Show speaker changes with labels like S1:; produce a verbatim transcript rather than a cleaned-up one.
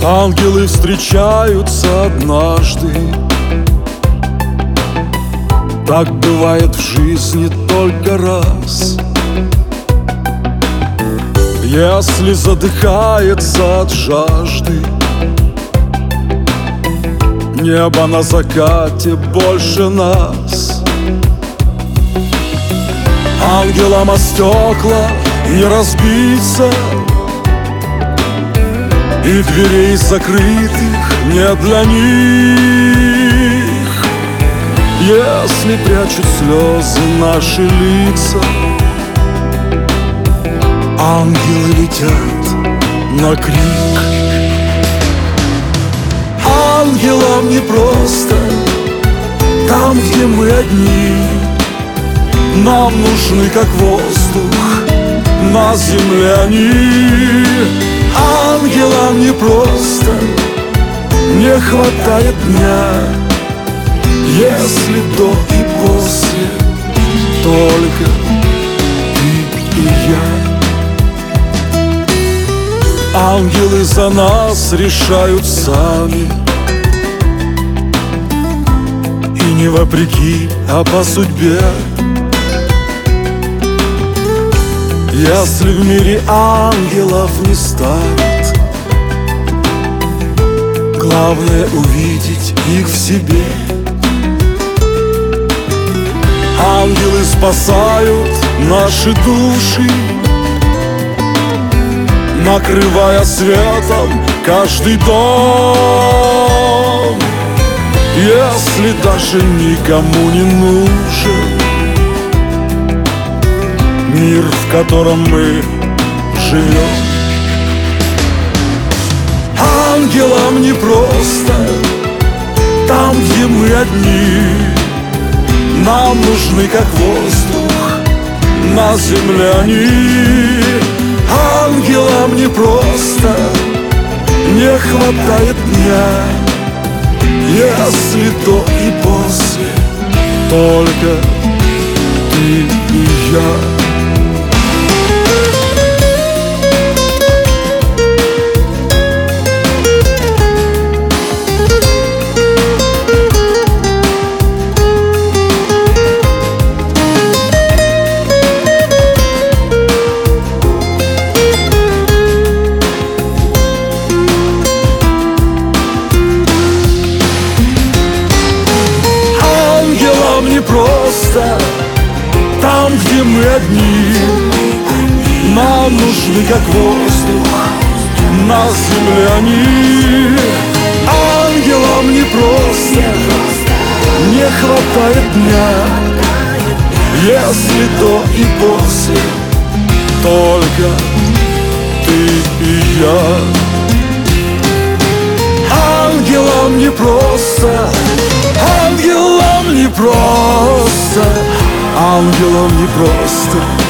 S1: Ангелы встречаются однажды. Так бывает в жизни только раз. Если задыхается от жажды небо на закате больше нас, ангелам о стекла не разбиться, и дверей закрытых не для них. Если прячут слезы наши лица, ангелы летят на крик. Ангелам не просто там, где мы одни. Нам нужны, как воздух, на земле они. Ангелам не просто, не хватает дня, если до и после только ты и я. Ангелы за нас решают сами, и не вопреки, а по судьбе. Если в мире ангелов не станет, главное увидеть их в себе. Ангелы спасают наши души, накрывая светом каждый дом. Если даже никому не нужен мир, в котором мы живем. Ангелам не просто там, где мы одни. Нам нужны, как воздух, на земле они. Ангелам не просто, не хватает дня, если до и после только ты и я. Не просто там, где мы одни. Нам нужны, как воздух, на земле они. Ангелам не просто, не хватает дня, если до и после только ты и я. Ангелам не просто, ангелам не просто, ангелам не просто.